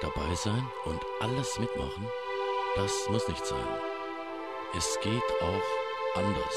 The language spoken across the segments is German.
dabei sein und alles mitmachen, das muss nicht sein. Es geht auch anders.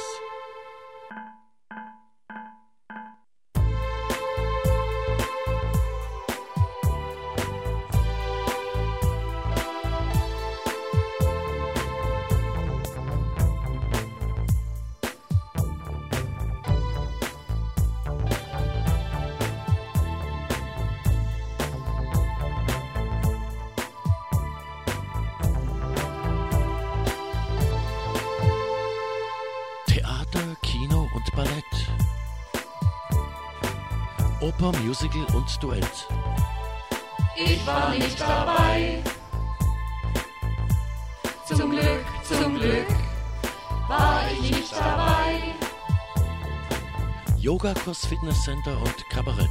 Kino und Ballett, Oper, Musical und Duett. Ich war nicht dabei. Zum Glück war ich nicht dabei. Yogakurs, Fitnesscenter und Kabarett.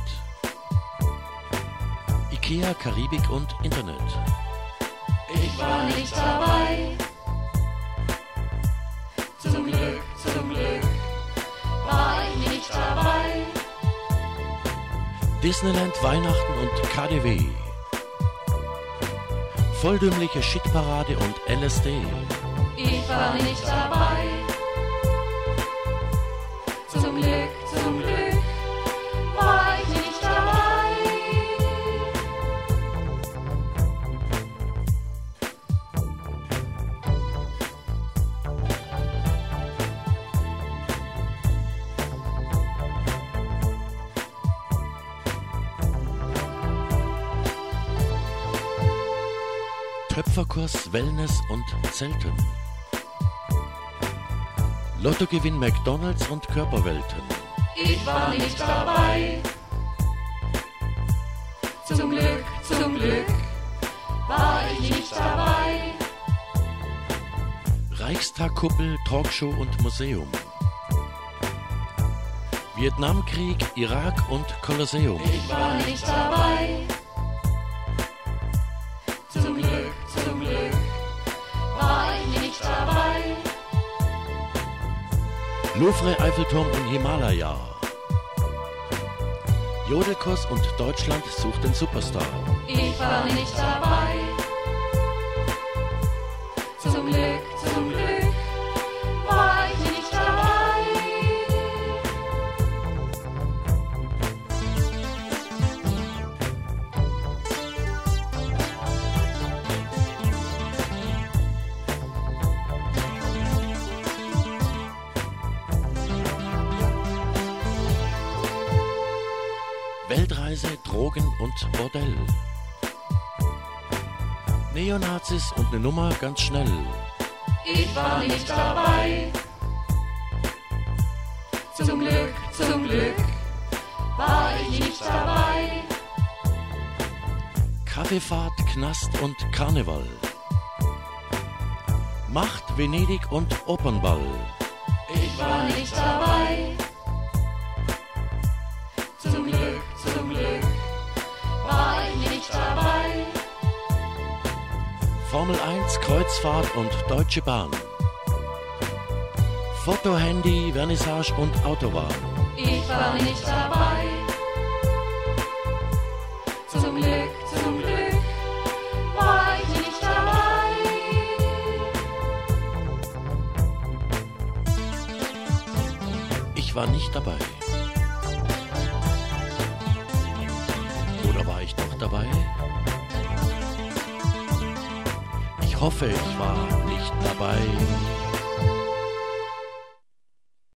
Ikea, Karibik und Internet. Ich war nicht dabei. Zum Glück war ich nicht dabei. Disneyland, Weihnachten und KDW. Volldümmliche Shitparade und LSD. Ich war nicht dabei. Zum Glück war ich nicht dabei. Töpferkurs, Wellness und Zelten. Lottogewinn, McDonalds und Körperwelten. Ich war nicht dabei. Zum Glück war ich nicht dabei. Reichstagkuppel, Talkshow und Museum. Vietnamkrieg, Irak und Kolosseum. Ich war nicht dabei. Zum Glück war ich nicht dabei. Louvre, Eiffelturm und Himalaya. Jodelkurs und Deutschland sucht den Superstar. Ich war nicht dabei. Zum Glück war ich nicht dabei. Weltreise, Drogen und Bordell. Neonazis und eine Nummer ganz schnell. Ich war nicht dabei. Zum Glück war ich nicht dabei. Kaffeefahrt, Knast und Karneval. Macht, Venedig und Opernball. Ich war nicht dabei. Zum Glück war ich nicht dabei. Formel 1, Kreuzfahrt und Deutsche Bahn. Foto, Handy, Vernissage und Autobahn. Ich war nicht dabei. Zum Glück war ich nicht dabei. Ich war nicht dabei. Oder war ich doch dabei? Ich hoffe, ich war nicht dabei.